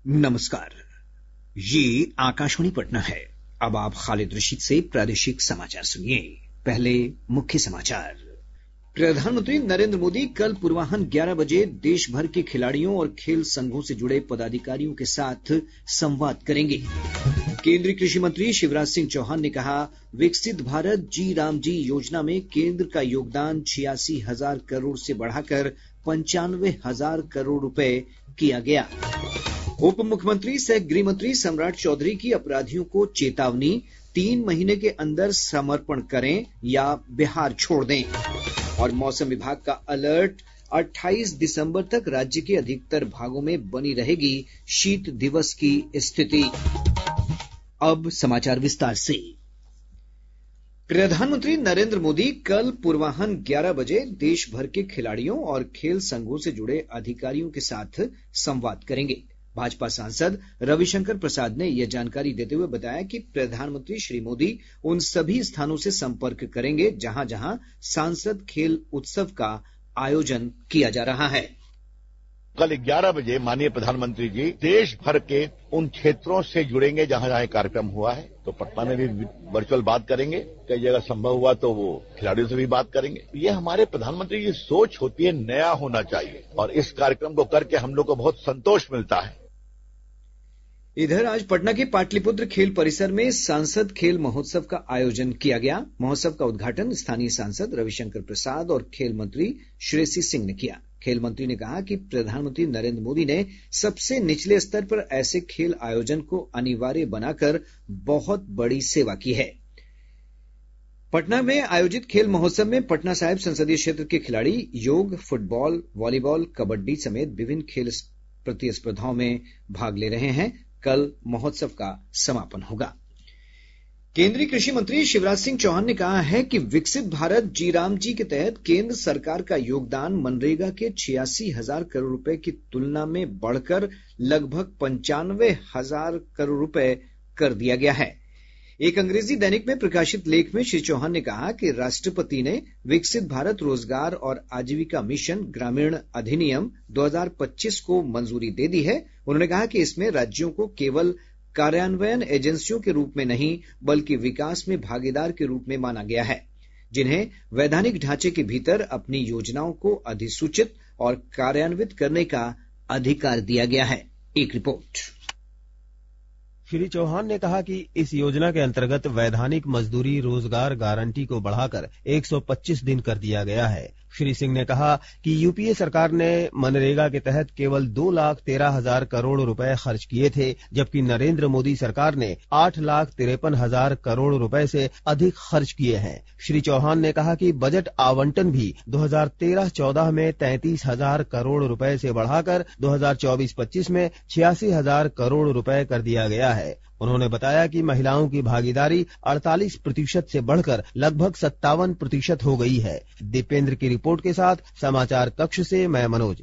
नमस्कार, ये आकाशवाणी पटना है। अब आप खालिद रशीद से प्रादेशिक समाचार सुनिए। पहले मुख्य समाचार। प्रधानमंत्री नरेंद्र मोदी कल पूर्वाह्न 11 बजे देश भर के खिलाड़ियों और खेल संघों से जुड़े पदाधिकारियों के साथ संवाद करेंगे। केंद्रीय कृषि मंत्री शिवराज सिंह चौहान ने कहा, विकसित भारत जी राम जी योजना में केंद्र का योगदान 86,000 करोड़ से बढ़ाकर 95,000 करोड़ रुपए किया गया। उप मुख्यमंत्री सह गृह मंत्री सम्राट चौधरी की अपराधियों को चेतावनी, 3 महीने के अंदर समर्पण करें या बिहार छोड़ दें। और मौसम विभाग का अलर्ट, 28 दिसंबर तक राज्य के अधिकतर भागों में बनी रहेगी शीत दिवस की स्थिति। अब समाचार विस्तार से। प्रधानमंत्री नरेंद्र मोदी कल पूर्वाह्न 11 बजे देश भर के खिलाड़ियों और खेल संघों से जुड़े अधिकारियों के साथ संवाद करेंगे। भाजपा सांसद रविशंकर प्रसाद ने यह जानकारी देते हुए बताया कि प्रधानमंत्री श्री मोदी उन सभी स्थानों से संपर्क करेंगे जहां जहां सांसद खेल उत्सव का आयोजन किया जा रहा है। कल 11 बजे माननीय प्रधानमंत्री जी देश भर के उन क्षेत्रों से जुड़ेंगे जहां जहां कार्यक्रम हुआ है। तो पटना में भी वर्चुअल बात करेंगे, कई जगह संभव हुआ तो वो खिलाड़ियों से भी बात करेंगे। ये हमारे प्रधानमंत्री की सोच होती है, नया होना चाहिए, और इस कार्यक्रम को करके हम लोग को बहुत संतोष मिलता है। इधर आज पटना के पाटलिपुत्र खेल परिसर में सांसद खेल महोत्सव का आयोजन किया गया। महोत्सव का उद्घाटन स्थानीय सांसद रविशंकर प्रसाद और खेल मंत्री श्रेयसी सिंह ने किया। खेल मंत्री ने कहा कि प्रधानमंत्री नरेंद्र मोदी ने सबसे निचले स्तर पर ऐसे खेल आयोजन को अनिवार्य बनाकर बहुत बड़ी सेवा की है। पटना में आयोजित खेल महोत्सव में पटना साहिब संसदीय क्षेत्र के खिलाड़ी योग, फुटबॉल, वॉलीबॉल, कबड्डी समेत विभिन्न खेल प्रतिस्पर्धाओं में भाग ले रहे हैं। कल महोत्सव का समापन होगा। केंद्रीय कृषि मंत्री शिवराज सिंह चौहान ने कहा है कि विकसित भारत जी राम जी के तहत केंद्र सरकार का योगदान मनरेगा के 86,000 करोड़ रुपए की तुलना में बढ़कर लगभग 95,000 करोड़ रुपए कर दिया गया है। एक अंग्रेजी दैनिक में प्रकाशित लेख में श्री चौहान ने कहा कि राष्ट्रपति ने विकसित भारत रोजगार और आजीविका मिशन ग्रामीण अधिनियम 2025 को मंजूरी दे दी है। उन्होंने कहा कि इसमें राज्यों को केवल कार्यान्वयन एजेंसियों के रूप में नहीं बल्कि विकास में भागीदार के रूप में माना गया है, जिन्हें वैधानिक ढांचे के भीतर अपनी योजनाओं को अधिसूचित और कार्यान्वित करने का अधिकार दिया गया है। एक रिपोर्ट। श्री चौहान ने कहा कि इस योजना के अंतर्गत वैधानिक मजदूरी रोजगार गारंटी को बढ़ाकर 125 दिन कर दिया गया है। श्री सिंह ने कहा कि यूपीए सरकार ने मनरेगा के तहत केवल 2,13,000 करोड़ रुपए खर्च किए थे, जबकि नरेंद्र मोदी सरकार ने 8,53,000 करोड़ रुपए से अधिक खर्च किए हैं। श्री चौहान ने कहा कि बजट आवंटन भी 2013-14 में 33,000 करोड़ रुपए से बढ़ाकर 2024-25 में 86,000 करोड़ रुपए कर दिया गया है। उन्होंने बताया कि महिलाओं की भागीदारी 48% से बढ़कर लगभग 57% हो गई है। दीपेंद्र की रिपोर्ट के साथ समाचार कक्ष से मैं मनोज।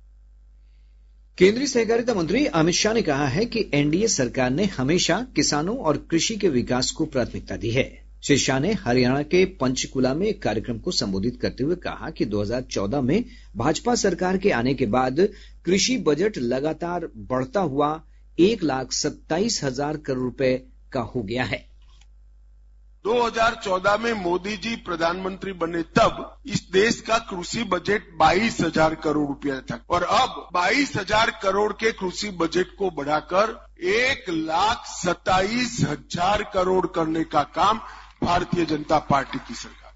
केंद्रीय सहकारिता मंत्री अमित शाह ने कहा है कि एनडीए सरकार ने हमेशा किसानों और कृषि के विकास को प्राथमिकता दी है। श्री शाह ने हरियाणा के पंचकुला में एक कार्यक्रम को संबोधित करते हुए कहा कि 2014 में भाजपा सरकार के आने के बाद कृषि बजट लगातार बढ़ता हुआ 1,27,000 करोड़ रुपए का हो गया है। 2014 में मोदी जी प्रधानमंत्री बने तब इस देश का कृषि बजट 22,000 करोड़ रुपया था, और अब 22,000 करोड़ के कृषि बजट को बढ़ाकर 1,27,000 करोड़ करने का काम भारतीय जनता पार्टी की सरकार।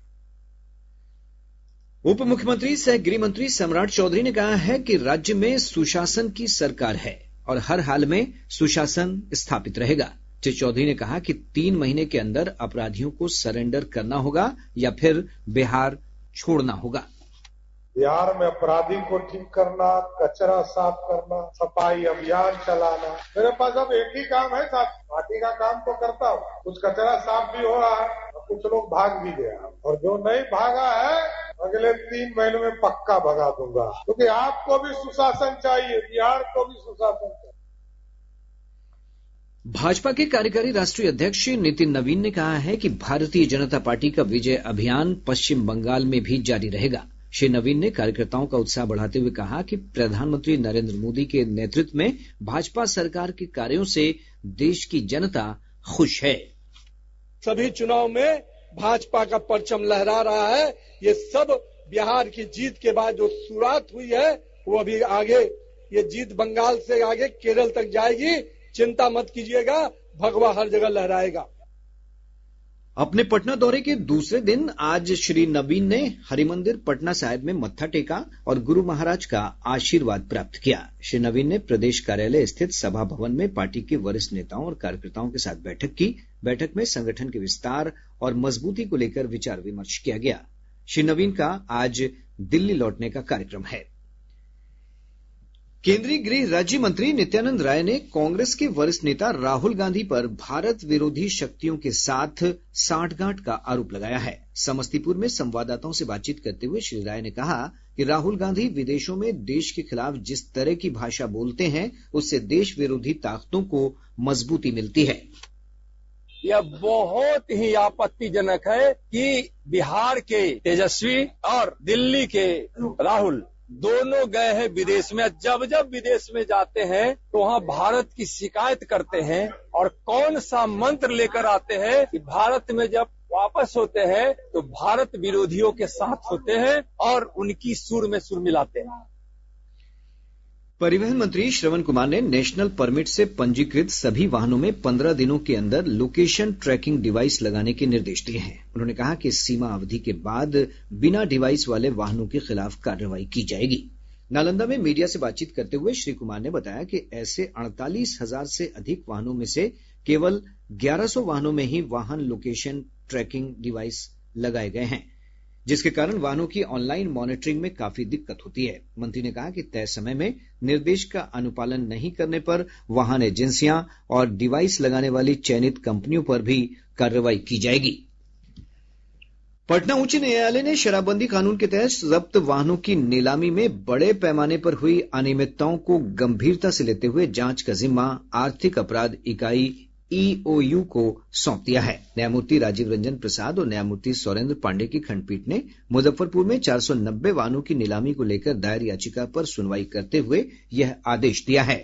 उप मुख्यमंत्री सह गृह मंत्री सम्राट चौधरी ने कहा है कि राज्य में सुशासन की सरकार है और हर हाल में सुशासन स्थापित रहेगा। श्री चौधरी ने कहा कि 3 महीने के अंदर अपराधियों को सरेंडर करना होगा या फिर बिहार छोड़ना होगा। बिहार में अपराधी को ठीक करना, कचरा साफ करना, सफाई अभियान चलाना, मेरे पास अब एक ही काम है साहब, पार्टी का काम तो करता हूँ। कुछ कचरा साफ भी हो रहा है और कुछ लोग भाग भी गया, और जो नहीं भागा है अगले 3 महीनों में पक्का भगा दूंगा, क्योंकि आपको भी सुशासन चाहिए, बिहार को भी सुशासन चाहिए। भाजपा के कार्यकारी राष्ट्रीय अध्यक्ष नितिन नवीन ने कहा है कि भारतीय जनता पार्टी का विजय अभियान पश्चिम बंगाल में भी जारी रहेगा। श्री नवीन ने कार्यकर्ताओं का उत्साह बढ़ाते हुए कहा कि प्रधानमंत्री नरेंद्र मोदी के नेतृत्व में भाजपा सरकार के कार्यों से देश की जनता खुश है। सभी चुनाव में भाजपा का परचम लहरा रहा है। ये सब बिहार की जीत के बाद जो शुरुआत हुई है वो अभी आगे, ये जीत बंगाल से आगे केरल तक जाएगी। चिंता मत कीजिएगा, भगवा हर जगह लहराएगा। अपने पटना दौरे के दूसरे दिन आज श्री नवीन ने हरिमंदिर पटना साहिब में मत्था टेका और गुरु महाराज का आशीर्वाद प्राप्त किया। श्री नवीन ने प्रदेश कार्यालय स्थित सभा भवन में पार्टी के वरिष्ठ नेताओं और कार्यकर्ताओं के साथ बैठक की। बैठक में संगठन के विस्तार और मजबूती को लेकर विचार विमर्श किया गया। श्री नवीन का आज दिल्ली लौटने का कार्यक्रम है। केंद्रीय गृह राज्य मंत्री नित्यानंद राय ने कांग्रेस के वरिष्ठ नेता राहुल गांधी पर भारत विरोधी शक्तियों के साथ सांठगांठ का आरोप लगाया है। समस्तीपुर में संवाददाताओं से बातचीत करते हुए श्री राय ने कहा कि राहुल गांधी विदेशों में देश के खिलाफ जिस तरह की भाषा बोलते हैं उससे देश विरोधी ताकतों को मजबूती मिलती है। यह बहुत ही आपत्तिजनक है कि बिहार के तेजस्वी और दिल्ली के राहुल दोनों गए हैं विदेश में। जब जब विदेश में जाते हैं तो वहाँ भारत की शिकायत करते हैं और कौन सा मंत्र लेकर आते हैं कि भारत में जब वापस होते हैं तो भारत विरोधियों के साथ होते हैं और उनकी सुर में सुर मिलाते हैं। परिवहन मंत्री श्रवण कुमार ने नेशनल परमिट से पंजीकृत सभी वाहनों में 15 दिनों के अंदर लोकेशन ट्रैकिंग डिवाइस लगाने के निर्देश दिए हैं। उन्होंने कहा कि इस सीमा अवधि के बाद बिना डिवाइस वाले वाहनों के खिलाफ कार्रवाई की जाएगी। नालंदा में मीडिया से बातचीत करते हुए श्री कुमार ने बताया कि ऐसे 48,000 से अधिक वाहनों में से केवल 1100 वाहनों में ही वाहन लोकेशन ट्रैकिंग डिवाइस लगाए गए हैं, जिसके कारण वाहनों की ऑनलाइन मॉनिटरिंग में काफी दिक्कत होती है। मंत्री ने कहा कि तय समय में निर्देश का अनुपालन नहीं करने पर वाहन एजेंसियां और डिवाइस लगाने वाली चयनित कंपनियों पर भी कार्रवाई की जाएगी। पटना उच्च न्यायालय ने शराबबंदी कानून के तहत जब्त वाहनों की नीलामी में बड़े पैमाने पर हुई अनियमितताओं को गंभीरता से लेते हुए जांच का जिम्मा आर्थिक अपराध इकाई EOU को सौंप दिया है। न्यायमूर्ति राजीव रंजन प्रसाद और न्यायमूर्ति सौरेंद्र पांडेय की खंडपीठ ने मुजफ्फरपुर में 490 वाहनों की नीलामी को लेकर दायर याचिका पर सुनवाई करते हुए यह आदेश दिया है।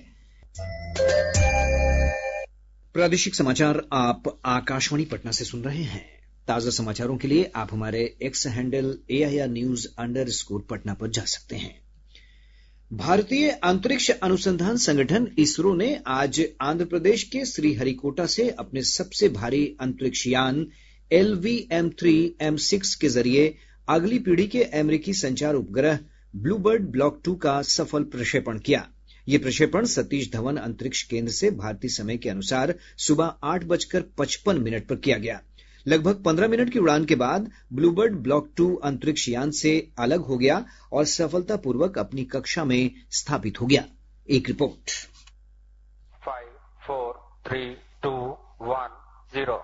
प्रादेशिक समाचार आप आकाशवाणी पटना से सुन रहे हैं। ताजा समाचारों के लिए आप हमारे एक्स हैंडल AIR_News_पटना पर जा सकते हैं। भारतीय अंतरिक्ष अनुसंधान संगठन इसरो ने आज आंध्र प्रदेश के श्रीहरिकोटा से अपने सबसे भारी अंतरिक्ष यान LVM-3M6 के जरिए अगली पीढ़ी के अमेरिकी संचार उपग्रह ब्लूबर्ड ब्लॉक 2 का सफल प्रक्षेपण किया। यह प्रक्षेपण सतीश धवन अंतरिक्ष केंद्र से भारतीय समय के अनुसार सुबह 8:55 पर किया गया। लगभग 15 मिनट की उड़ान के बाद ब्लूबर्ड ब्लॉक 2 अंतरिक्ष यान से अलग हो गया और सफलतापूर्वक अपनी कक्षा में स्थापित हो गया। एक रिपोर्ट। 5, 4, 3, 2, 1, 0।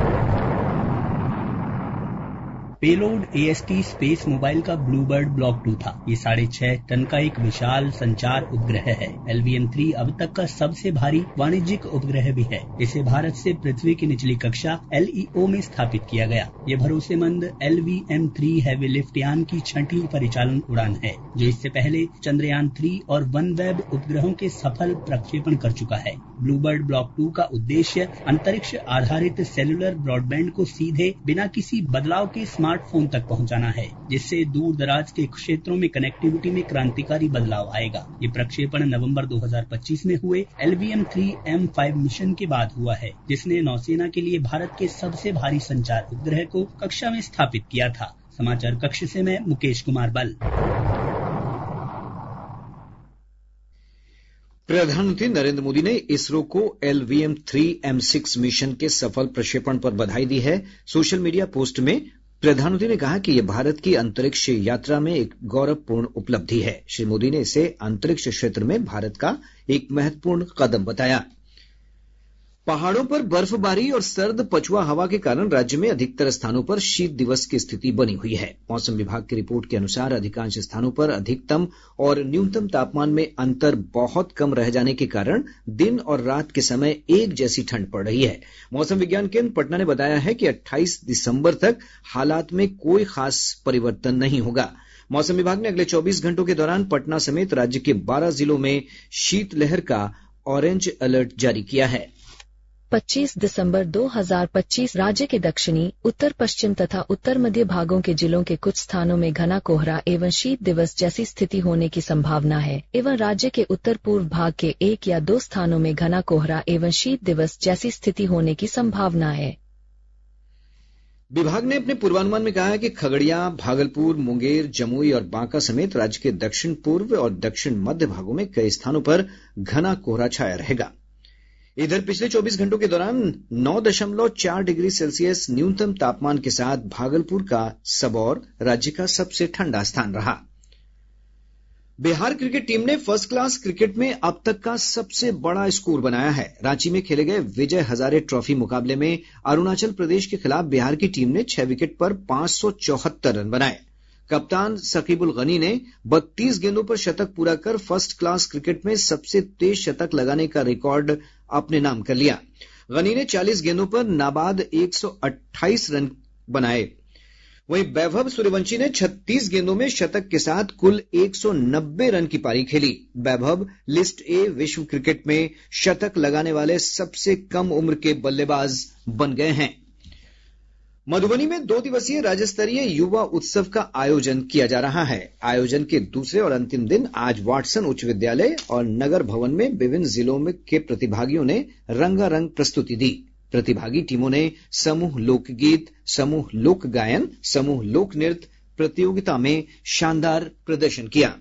पेलोड AST स्पेस मोबाइल का ब्लूबर्ड ब्लॉक 2 था। ये 6.5 टन का एक विशाल संचार उपग्रह है। LVM-3 अब तक का सबसे भारी वाणिज्यिक उपग्रह भी है। इसे भारत से पृथ्वी की निचली कक्षा LEO में स्थापित किया गया। ये भरोसेमंद LVM-3 हैवी लिफ्ट यान की 6वीं परिचालन उड़ान है, जो इससे पहले चंद्रयान 3 और वनवेब उपग्रहों के सफल प्रक्षेपण कर चुका है। ब्लूबर्ड ब्लॉक 2 का उद्देश्य अंतरिक्ष आधारित सेलुलर ब्रॉडबैंड को सीधे बिना किसी बदलाव के स्मार्टफोन तक पहुंचाना है, जिससे दूर दराज के क्षेत्रों में कनेक्टिविटी में क्रांतिकारी बदलाव आएगा। ये प्रक्षेपण नवंबर 2025 में हुए LVM-3M5 मिशन के बाद हुआ है, जिसने नौसेना के लिए भारत के सबसे भारी संचार उपग्रह को कक्षा में स्थापित किया था। समाचार कक्ष से मैं मुकेश कुमार बल। प्रधानमंत्री नरेंद्र मोदी ने इसरो को LVM-3M6 मिशन के सफल प्रक्षेपण पर बधाई दी है। सोशल मीडिया पोस्ट में प्रधानमंत्री ने कहा कि यह भारत की अंतरिक्ष यात्रा में एक गौरवपूर्ण उपलब्धि है। श्री मोदी ने इसे अंतरिक्ष क्षेत्र में भारत का एक महत्वपूर्ण कदम बताया। पहाड़ों पर बर्फबारी और सर्द पछुआ हवा के कारण राज्य में अधिकतर स्थानों पर शीत दिवस की स्थिति बनी हुई है। मौसम विभाग की रिपोर्ट के अनुसार अधिकांश स्थानों पर अधिकतम और न्यूनतम तापमान में अंतर बहुत कम रह जाने के कारण दिन और रात के समय एक जैसी ठंड पड़ रही है। मौसम विज्ञान केंद्र पटना ने बताया है कि 28 दिसंबर तक हालात में कोई खास परिवर्तन नहीं होगा। मौसम विभाग ने अगले 24 घंटों के दौरान पटना समेत राज्य के 12 जिलों में शीतलहर का ऑरेंज अलर्ट जारी किया है। 25 दिसंबर 2025 राज्य के दक्षिणी, उत्तर पश्चिम तथा उत्तर मध्य भागों के जिलों के कुछ स्थानों में घना कोहरा एवं शीत दिवस जैसी स्थिति होने की संभावना है एवं राज्य के उत्तर पूर्व भाग के 1 या 2 स्थानों में घना कोहरा एवं शीत दिवस जैसी स्थिति होने की संभावना है। विभाग ने अपने पूर्वानुमान में कहा है कि खगड़िया, भागलपुर, मुंगेर, जमुई और बांका समेत राज्य के दक्षिण पूर्व और दक्षिण मध्य भागों में कई स्थानों पर घना कोहरा छाया रहेगा। इधर पिछले 24 घंटों के दौरान 9.4 डिग्री सेल्सियस न्यूनतम तापमान के साथ भागलपुर का सबौर राज्य का सबसे ठंडा स्थान रहा। बिहार क्रिकेट टीम ने फर्स्ट क्लास क्रिकेट में अब तक का सबसे बड़ा स्कोर बनाया है। रांची में खेले गए विजय हजारे ट्रॉफी मुकाबले में अरुणाचल प्रदेश के खिलाफ बिहार की टीम ने 6 विकेट पर 574 रन बनाए। कप्तान सकीबुल गनी ने 32 गेंदों पर शतक पूरा कर फर्स्ट क्लास क्रिकेट में सबसे तेज शतक लगाने का रिकॉर्ड अपने नाम कर लिया। गनी ने 40 गेंदों पर नाबाद 128 रन बनाए। वहीं वैभव सूर्यवंशी ने 36 गेंदों में शतक के साथ कुल 190 रन की पारी खेली। वैभव लिस्ट ए विश्व क्रिकेट में शतक लगाने वाले सबसे कम उम्र के बल्लेबाज बन गए हैं। मधुबनी में 2 दिवसीय राज्य स्तरीय युवा उत्सव का आयोजन किया जा रहा है। आयोजन के दूसरे और अंतिम दिन आज वाटसन उच्च विद्यालय और नगर भवन में विभिन्न जिलों में के प्रतिभागियों ने रंगारंग प्रस्तुति दी। प्रतिभागी टीमों ने समूह लोकगीत, समूह लोक गायन, समूह लोक नृत्य प्रतियोगिता में शानदार प्रदर्शन किया।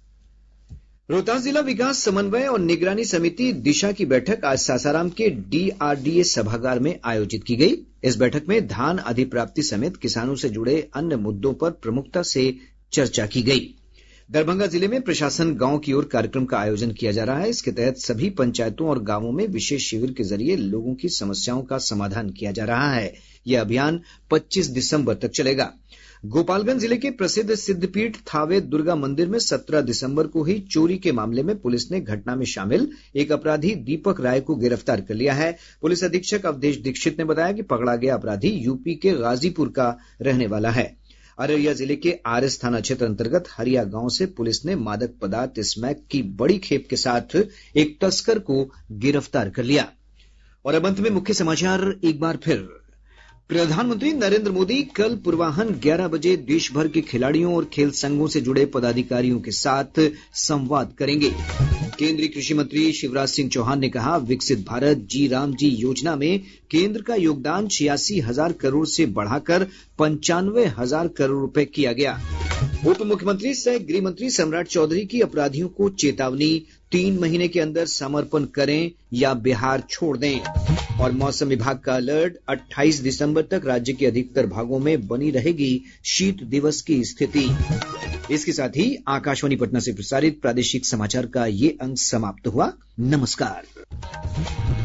रोहतास जिला विकास समन्वय और निगरानी समिति दिशा की बैठक आज सासाराम के DRDA सभागार में आयोजित की गई। इस बैठक में धान अधिप्राप्ति समेत किसानों से जुड़े अन्य मुद्दों पर प्रमुखता से चर्चा की गई। दरभंगा जिले में प्रशासन गांव की ओर कार्यक्रम का आयोजन किया जा रहा है। इसके तहत सभी पंचायतों और गांवों में विशेष शिविर के जरिए लोगों की समस्याओं का समाधान किया जा रहा है। यह अभियान 25 दिसंबर तक चलेगा। गोपालगंज जिले के प्रसिद्ध सिद्धपीठ थावे दुर्गा मंदिर में 17 दिसंबर को हुई चोरी के मामले में पुलिस ने घटना में शामिल एक अपराधी दीपक राय को गिरफ्तार कर लिया है। पुलिस अधीक्षक अवधेश दीक्षित ने बताया कि पकड़ा गया अपराधी यूपी के गाजीपुर का रहने वाला है। अररिया जिले के आरएस थाना क्षेत्र अंतर्गत हरिया गांव से पुलिस ने मादक पदार्थ स्मैक की बड़ी खेप के साथ एक तस्कर को गिरफ्तार कर लिया। और अब अंत में मुख्य समाचार एक बार फिर। प्रधानमंत्री नरेंद्र मोदी कल पूर्वाह्न 11 बजे देश भर के खिलाड़ियों और खेल संघों से जुड़े पदाधिकारियों के साथ संवाद करेंगे। केंद्रीय कृषि मंत्री शिवराज सिंह चौहान ने कहा, विकसित भारत जी राम जी योजना में केंद्र का योगदान 86,000 करोड़ से बढ़ाकर 95,000 करोड़ रुपए किया गया। उप मुख्यमंत्री सह गृह मंत्री सम्राट चौधरी की अपराधियों को चेतावनी, 3 महीने के अंदर समर्पण करें या बिहार छोड़ दें। और मौसम विभाग का अलर्ट, 28 दिसंबर तक राज्य के अधिकतर भागों में बनी रहेगी शीत दिवस की स्थिति। इसके साथ ही आकाशवाणी पटना से प्रसारित प्रादेशिक समाचार का ये अंक समाप्त हुआ। नमस्कार।